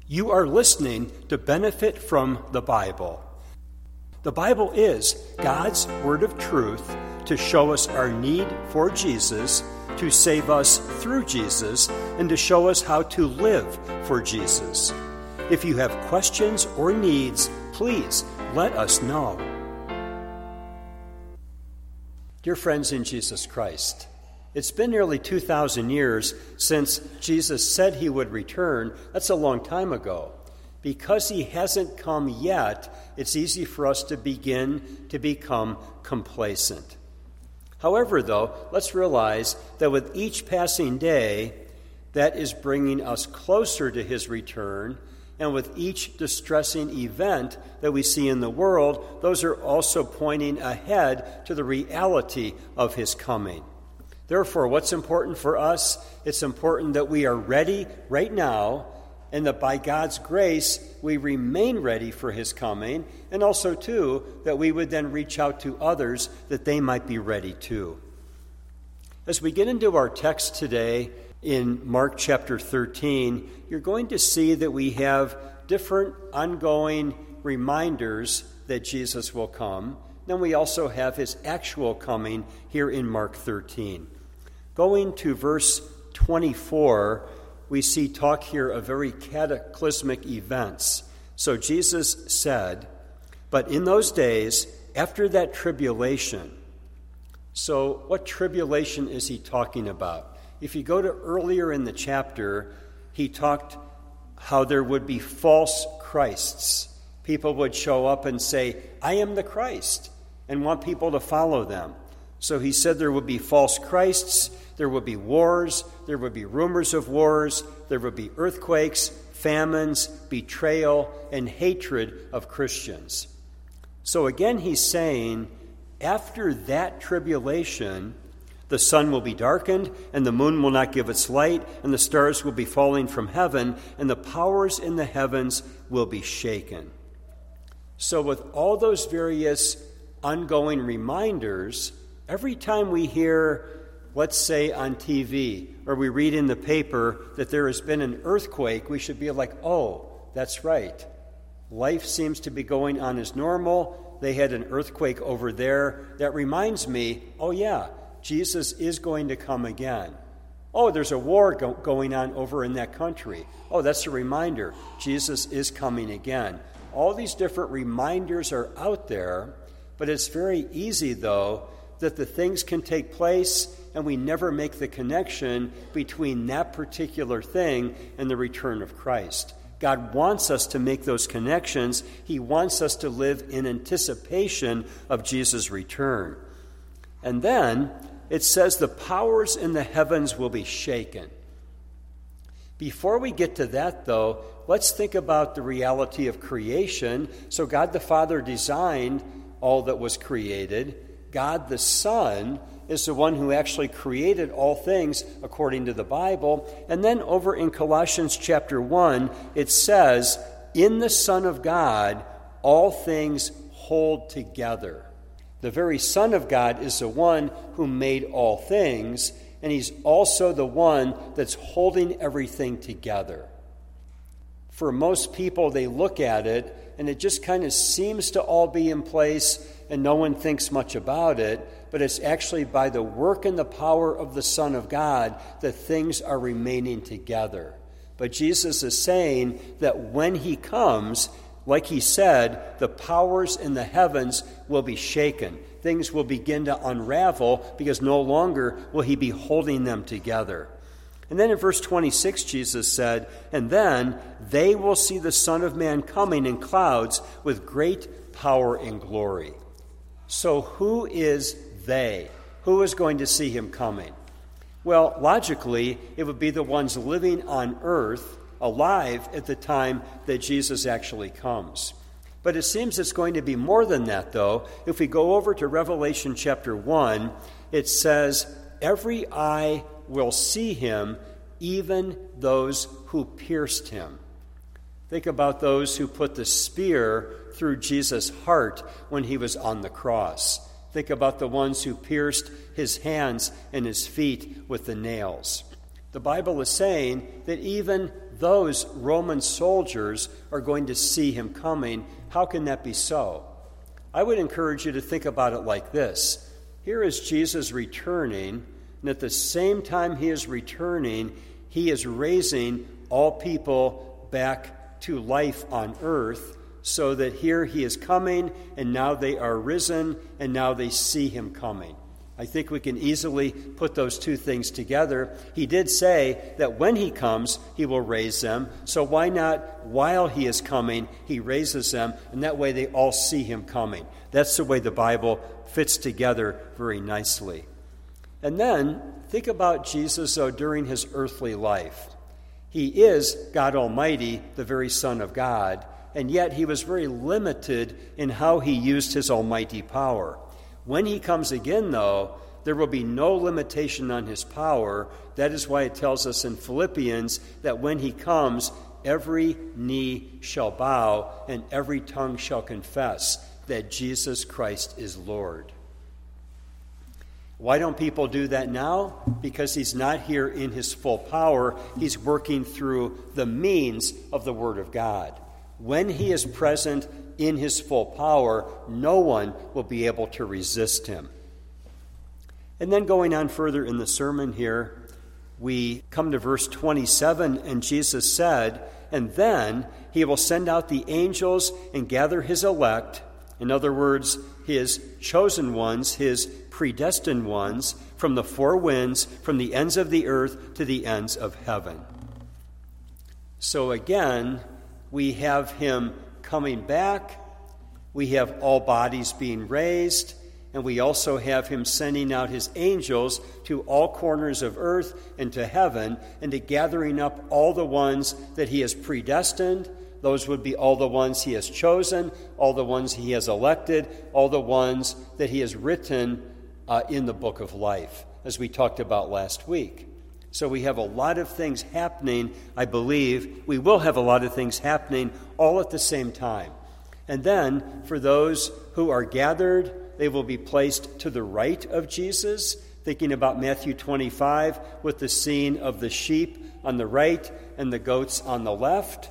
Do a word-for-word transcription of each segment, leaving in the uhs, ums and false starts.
You are listening to Benefit from the Bible. The Bible is God's word of truth to show us our need for Jesus, to save us through Jesus, and to show us how to live for Jesus. If you have questions or needs, please let us know. Dear friends in Jesus Christ, it's been nearly two thousand years since Jesus said he would return. That's a long time ago. Because he hasn't come yet, it's easy for us to begin to become complacent. However, though, let's realize that with each passing day, that is bringing us closer to his return, and with each distressing event that we see in the world, those are also pointing ahead to the reality of his coming. Therefore, what's important for us? It's important that we are ready right now, and that by God's grace, we remain ready for his coming, and also, too, that we would then reach out to others that they might be ready too. As we get into our text today in Mark chapter thirteen, you're going to see that we have different ongoing reminders that Jesus will come. Then we also have his actual coming here in Mark thirteen. Going to verse twenty-four, we see talk here of very cataclysmic events. So Jesus said, "But in those days, after that tribulation." So what tribulation is he talking about? If you go to earlier in the chapter, he talked how there would be false Christs. People would show up and say, "I am the Christ," and want people to follow them. So he said there would be false Christs, there would be wars, there would be rumors of wars, there would be earthquakes, famines, betrayal, and hatred of Christians. So again he's saying, after that tribulation, the sun will be darkened, and the moon will not give its light, and the stars will be falling from heaven, and the powers in the heavens will be shaken. So with all those various ongoing reminders, every time we hear, let's say on T V, or we read in the paper that there has been an earthquake, we should be like, oh, that's right. Life seems to be going on as normal. They had an earthquake over there. That reminds me, oh yeah, Jesus is going to come again. Oh, there's a war go- going on over in that country. Oh, that's a reminder. Jesus is coming again. All these different reminders are out there, but it's very easy, though, that the things can take place and we never make the connection between that particular thing and the return of Christ. God wants us to make those connections. He wants us to live in anticipation of Jesus' return. And then it says the powers in the heavens will be shaken. Before we get to that, though, let's think about the reality of creation. So God the Father designed all that was created. God the Son is the one who actually created all things according to the Bible. And then over in Colossians chapter one, it says, "In the Son of God, all things hold together." The very Son of God is the one who made all things, and he's also the one that's holding everything together. For most people, they look at it, and it just kind of seems to all be in place, and no one thinks much about it, but it's actually by the work and the power of the Son of God that things are remaining together. But Jesus is saying that when he comes, like he said, the powers in the heavens will be shaken. Things will begin to unravel because no longer will he be holding them together. And then in verse twenty-six, Jesus said, "And then they will see the Son of Man coming in clouds with great power and glory." So who is they? Who is going to see him coming? Well, logically, it would be the ones living on earth, alive at the time that Jesus actually comes. But it seems it's going to be more than that, though. If we go over to Revelation chapter one, it says, "Every eye will see him, even those who pierced him." Think about those who put the spear through Jesus' heart when he was on the cross. Think about the ones who pierced his hands and his feet with the nails. The Bible is saying that even those Roman soldiers are going to see him coming. How can that be so? I would encourage you to think about it like this. Here is Jesus returning, and at the same time he is returning, he is raising all people back to life on earth, so that here he is coming, and now they are risen, and now they see him coming. I think we can easily put those two things together. He did say that when he comes, he will raise them. So why not, while he is coming, he raises them, and that way they all see him coming. That's the way the Bible fits together very nicely. And then, think about Jesus, though, during his earthly life. He is God Almighty, the very Son of God, and yet he was very limited in how he used his almighty power. When he comes again, though, there will be no limitation on his power. That is why it tells us in Philippians that when he comes, every knee shall bow and every tongue shall confess that Jesus Christ is Lord. Why don't people do that now? Because he's not here in his full power. He's working through the means of the Word of God. When he is present in his full power, no one will be able to resist him. And then going on further in the sermon here, we come to verse twenty-seven, and Jesus said, "And then he will send out the angels and gather his elect," in other words, his chosen ones, his predestined ones, "from the four winds, from the ends of the earth to the ends of heaven." So again, we have him coming back, we have all bodies being raised, and we also have him sending out his angels to all corners of earth and to heaven, and to gathering up all the ones that he has predestined. Those would be all the ones he has chosen, all the ones he has elected, all the ones that he has written uh, in the book of life, as we talked about last week. So we have a lot of things happening, I believe. We will have a lot of things happening all at the same time. And then, for those who are gathered, they will be placed to the right of Jesus, thinking about Matthew twenty-five, with the scene of the sheep on the right and the goats on the left.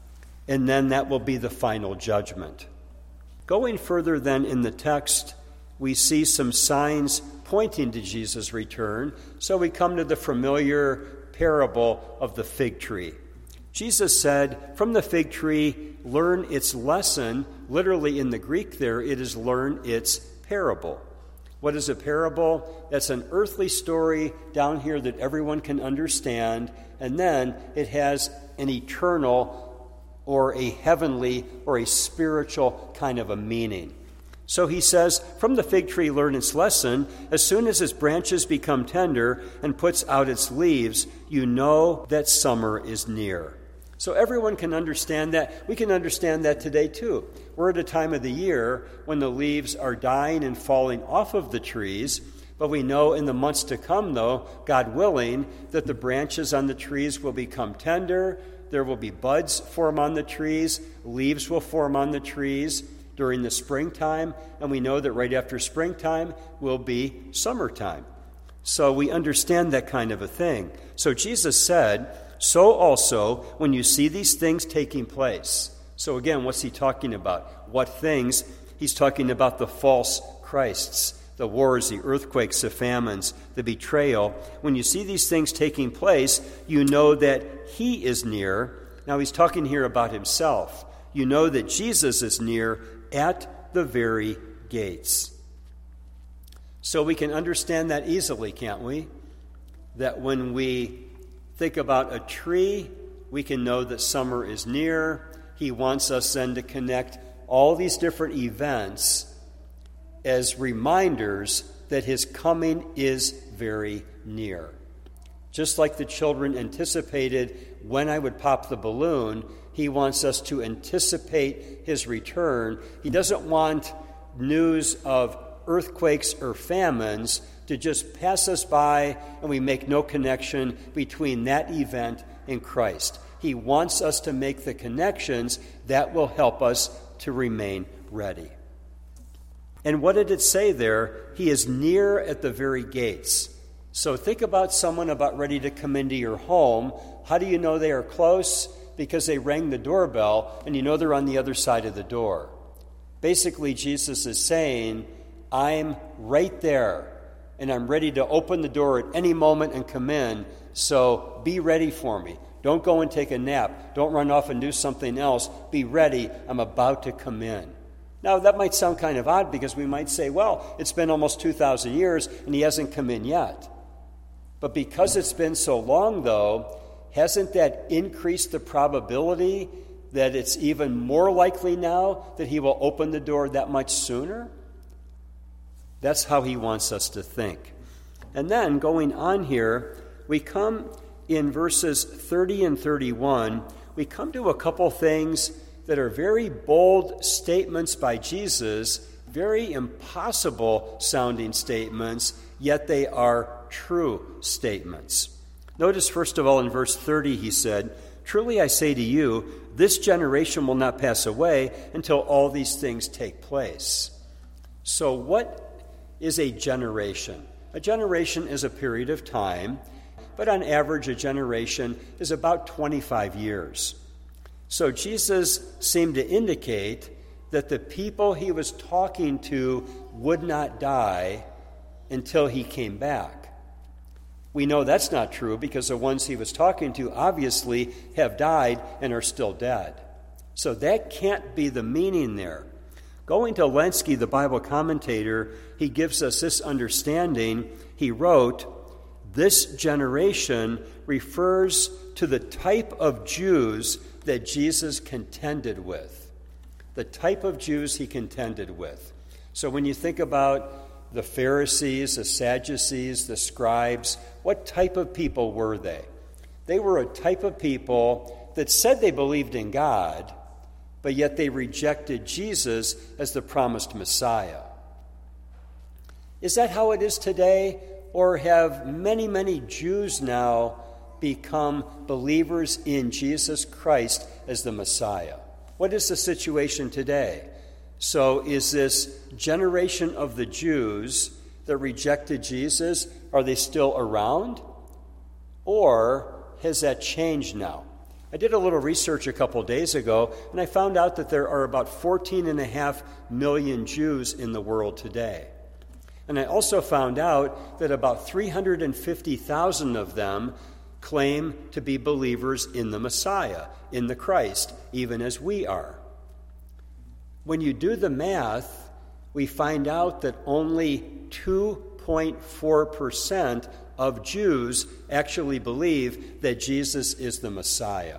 And then that will be the final judgment. Going further then in the text, we see some signs pointing to Jesus' return. So we come to the familiar parable of the fig tree. Jesus said, "From the fig tree, learn its lesson." Literally in the Greek there, it is learn its parable. What is a parable? That's an earthly story down here that everyone can understand, and then it has an eternal or a heavenly or a spiritual kind of a meaning. So he says, "From the fig tree learn its lesson. As soon as its branches become tender and puts out its leaves, you know that summer is near." So everyone can understand that. We can understand that today too. We're at a time of the year when the leaves are dying and falling off of the trees, but we know in the months to come, though, God willing, that the branches on the trees will become tender. There will be buds form on the trees. Leaves will form on the trees during the springtime, and we know that right after springtime will be summertime. So we understand that kind of a thing. So Jesus said, "So also, when you see these things taking place." So again, what's he talking about? What things? He's talking about the false Christs, the wars, the earthquakes, the famines, the betrayal. When you see these things taking place, you know that he is near. Now he's talking here about himself. You know that Jesus is near at the very gates. So we can understand that easily, can't we? That when we think about a tree, we can know that summer is near. He wants us then to connect all these different events as reminders that his coming is very near. Just like the children anticipated when I would pop the balloon, he wants us to anticipate his return. He doesn't want news of earthquakes or famines to just pass us by and we make no connection between that event and Christ. He wants us to make the connections that will help us to remain ready. And what did it say there? He is near at the very gates. So think about someone about ready to come into your home. How do you know they are close? Because they rang the doorbell, and you know they're on the other side of the door. Basically, Jesus is saying, I'm right there, and I'm ready to open the door at any moment and come in, so be ready for me. Don't go and take a nap. Don't run off and do something else. Be ready. I'm about to come in. Now, that might sound kind of odd because we might say, well, it's been almost two thousand years, and he hasn't come in yet. But because it's been so long, though, hasn't that increased the probability that it's even more likely now that he will open the door that much sooner? That's how he wants us to think. And then, going on here, we come in verses thirty and thirty-one, we come to a couple things that are very bold statements by Jesus, very impossible sounding statements, yet they are true statements. Notice, first of all, in verse thirty, he said, "Truly I say to you, this generation will not pass away until all these things take place." So what is a generation? A generation is a period of time, but on average, a generation is about twenty-five years. So Jesus seemed to indicate that the people he was talking to would not die until he came back. We know that's not true because the ones he was talking to obviously have died and are still dead. So that can't be the meaning there. Going to Lenski, the Bible commentator, he gives us this understanding. He wrote, "This generation refers to the type of Jews that Jesus contended with." The type of Jews he contended with. So when you think about the Pharisees, the Sadducees, the scribes, what type of people were they? They were a type of people that said they believed in God, but yet they rejected Jesus as the promised Messiah. Is that how it is today? Or have many, many Jews now become believers in Jesus Christ as the Messiah? What is the situation today? So is this generation of the Jews that rejected Jesus, are they still around? Or has that changed now? I did a little research a couple days ago, and I found out that there are about fourteen and a half million Jews in the world today. And I also found out that about three hundred fifty thousand of them claim to be believers in the Messiah, in the Christ, even as we are. When you do the math, we find out that only two point four percent of Jews actually believe that Jesus is the Messiah.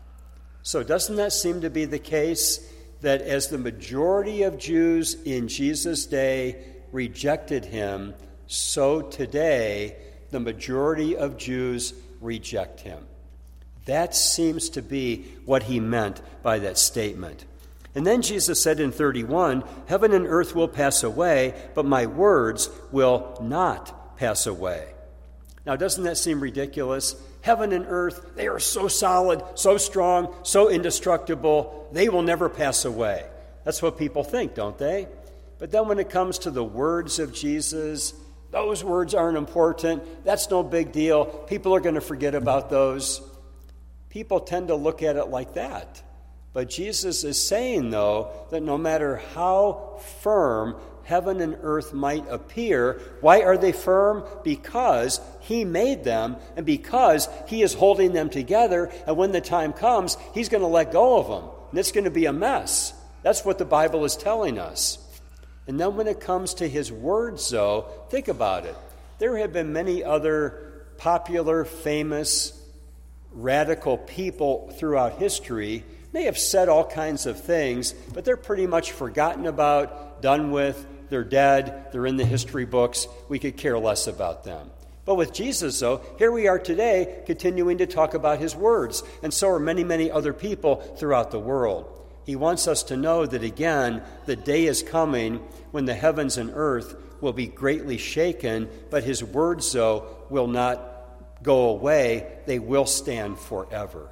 So doesn't that seem to be the case, that as the majority of Jews in Jesus' day rejected him, so today the majority of Jews reject him? That seems to be what he meant by that statement. And then Jesus said in thirty-one, "Heaven and earth will pass away, but my words will not pass away." Now, doesn't that seem ridiculous? Heaven and earth, they are so solid, so strong, so indestructible, they will never pass away. That's what people think, don't they? But then when it comes to the words of Jesus, those words aren't important. That's no big deal. People are going to forget about those. People tend to look at it like that. But Jesus is saying, though, that no matter how firm heaven and earth might appear, why are they firm? Because he made them, and because he is holding them together, and when the time comes, he's going to let go of them, and it's going to be a mess. That's what the Bible is telling us. And then when it comes to his words, though, think about it. There have been many other popular, famous, radical people throughout history. They have said all kinds of things, but they're pretty much forgotten about, done with. They're dead. They're in the history books. We could care less about them. But with Jesus, though, here we are today continuing to talk about his words, and so are many, many other people throughout the world. He wants us to know that, again, the day is coming when the heavens and earth will be greatly shaken, but his words, though, will not go away. They will stand forever.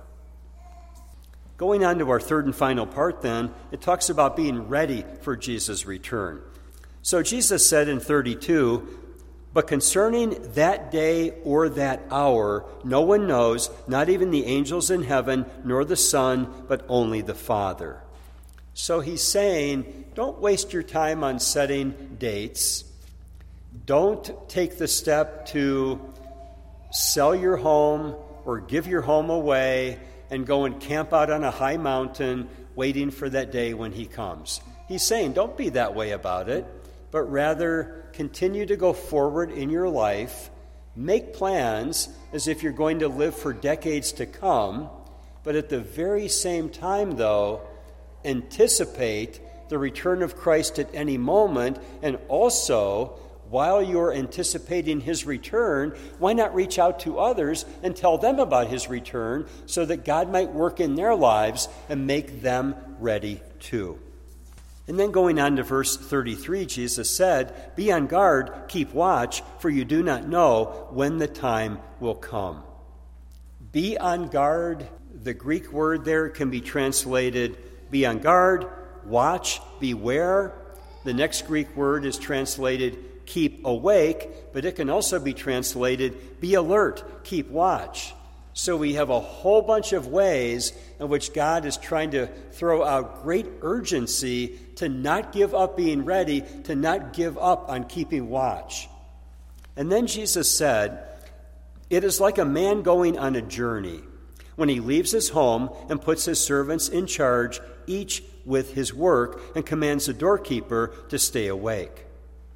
Going on to our third and final part then, it talks about being ready for Jesus' return. So Jesus said in thirty-two, But concerning that day or that hour, no one knows, not even the angels in heaven, nor the Son, but only the Father. So he's saying, don't waste your time on setting dates. Don't take the step to sell your home or give your home away and go and camp out on a high mountain waiting for that day when he comes. He's saying, don't be that way about it, but rather continue to go forward in your life, make plans as if you're going to live for decades to come, but at the very same time, though, anticipate the return of Christ at any moment, and also, while you're anticipating his return, why not reach out to others and tell them about his return so that God might work in their lives and make them ready too. And then going on to verse thirty-three, Jesus said, "Be on guard, keep watch, for you do not know when the time will come." Be on guard, the Greek word there can be translated be on guard, watch, beware. The next Greek word is translated keep awake, but it can also be translated be alert, keep watch. So we have a whole bunch of ways in which God is trying to throw out great urgency to not give up being ready, to not give up on keeping watch. And then Jesus said, "It is like a man going on a journey when he leaves his home and puts his servants in charge, each with his work, and commands the doorkeeper to stay awake."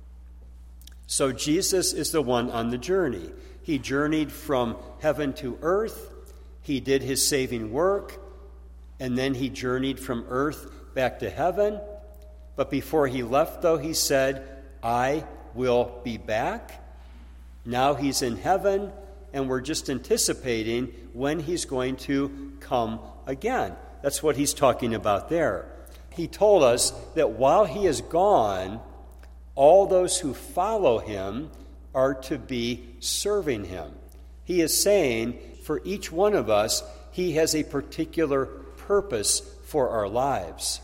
So Jesus is the one on the journey. He journeyed from heaven to earth. He did his saving work. And then he journeyed from earth back to heaven. But before he left, though, he said, "I will be back." Now he's in heaven, and we're just anticipating when he's going to come again. That's what he's talking about there. He told us that while he is gone, all those who follow him are to be serving him. He is saying, for each one of us, he has a particular purpose for our lives.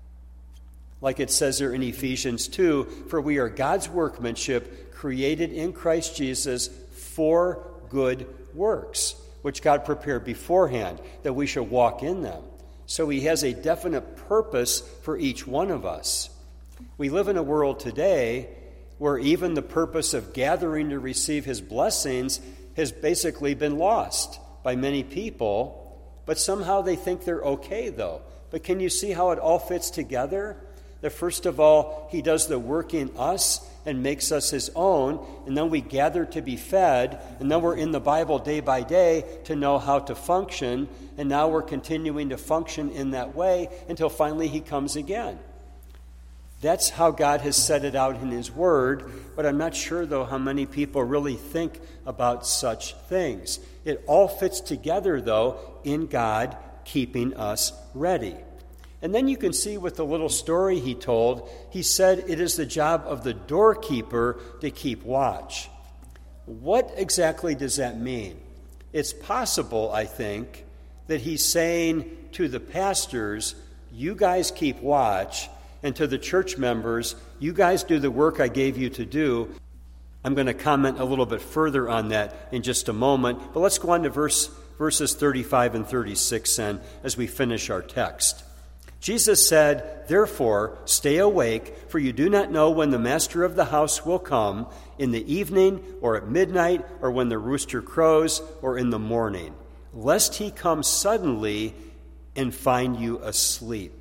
Like it says there in Ephesians two, "For we are God's workmanship, created in Christ Jesus for good works, which God prepared beforehand, that we should walk in them." So he has a definite purpose for each one of us. We live in a world today where even the purpose of gathering to receive his blessings has basically been lost by many people, but somehow they think they're okay, though. But can you see how it all fits together? That first of all, he does the work in us and makes us his own, and then we gather to be fed, and then we're in the Bible day by day to know how to function, and now we're continuing to function in that way until finally he comes again. That's how God has set it out in his word, but I'm not sure, though, how many people really think about such things. It all fits together, though, in God keeping us ready. And then you can see with the little story he told, he said it is the job of the doorkeeper to keep watch. What exactly does that mean? It's possible, I think, that he's saying to the pastors, you guys keep watch, and to the church members, you guys do the work I gave you to do. I'm going to comment a little bit further on that in just a moment, but let's go on to verse, verses thirty-five and thirty-six then as we finish our text. Jesus said, "Therefore, stay awake, for you do not know when the master of the house will come, in the evening, or at midnight, or when the rooster crows, or in the morning, lest he come suddenly and find you asleep."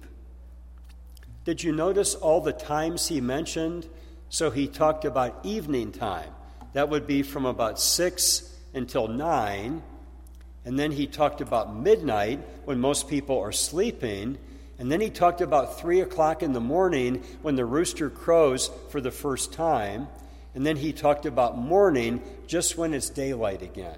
Did you notice all the times he mentioned? So he talked about evening time. That would be from about six until nine. And then he talked about midnight, when most people are sleeping. And then he talked about three o'clock in the morning, when the rooster crows for the first time. And then he talked about morning, just when it's daylight again.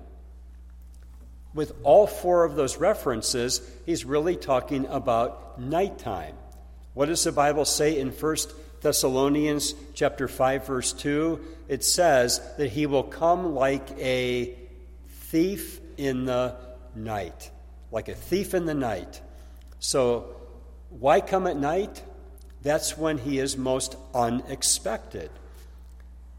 With all four of those references, he's really talking about nighttime. What does the Bible say in First Thessalonians chapter five, verse two? It says that he will come like a thief in the night. Like a thief in the night. So, why come at night? That's when he is most unexpected.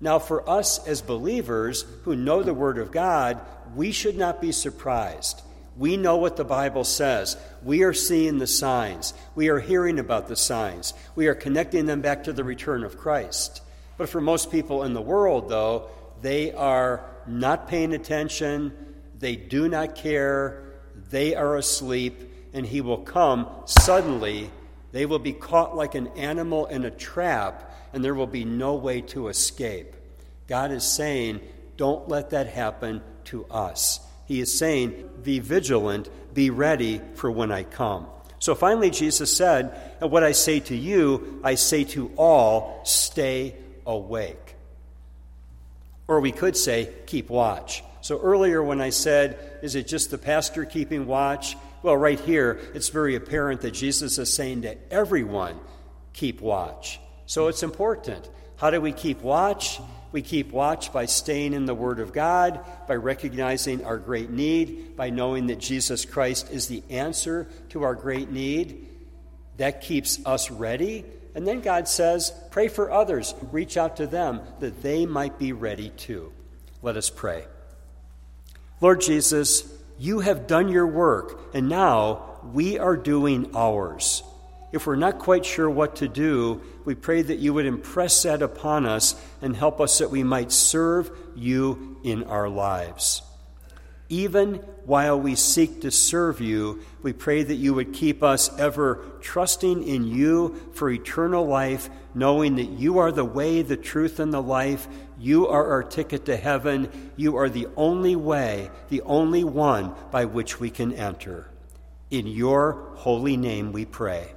Now, for us as believers who know the Word of God, we should not be surprised. We know what the Bible says. We are seeing the signs. We are hearing about the signs. We are connecting them back to the return of Christ. But for most people in the world, though, they are not paying attention. They do not care. They are asleep, and he will come suddenly. They will be caught like an animal in a trap, and there will be no way to escape. God is saying, don't let that happen to us. He is saying, be vigilant, be ready for when I come. So finally, Jesus said, and what I say to you, I say to all, stay awake. Or we could say, keep watch. So earlier when I said, is it just the pastor keeping watch? Well, right here, it's very apparent that Jesus is saying to everyone, keep watch. So it's important. How do we keep watch? We keep watch by staying in the Word of God, by recognizing our great need, by knowing that Jesus Christ is the answer to our great need. That keeps us ready. And then God says, pray for others. Reach out to them that they might be ready too. Let us pray. Lord Jesus, you have done your work, and now we are doing ours. If we're not quite sure what to do, we pray that you would impress that upon us and help us that we might serve you in our lives. Even while we seek to serve you, we pray that you would keep us ever trusting in you for eternal life, knowing that you are the way, the truth, and the life. You are our ticket to heaven. You are the only way, the only one by which we can enter. In your holy name we pray.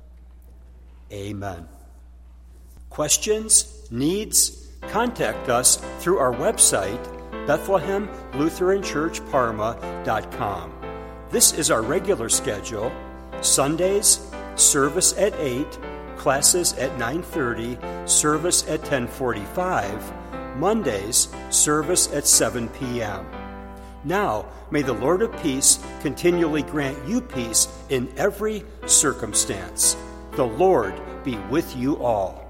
Amen. Questions, needs, contact us through our website, Bethlehem Lutheran Church Parma dot com. This is our regular schedule. Sundays, service at eight, classes at nine thirty, service at ten forty-five. Mondays, service at seven p.m. Now, may the Lord of peace continually grant you peace in every circumstance. The Lord be with you all.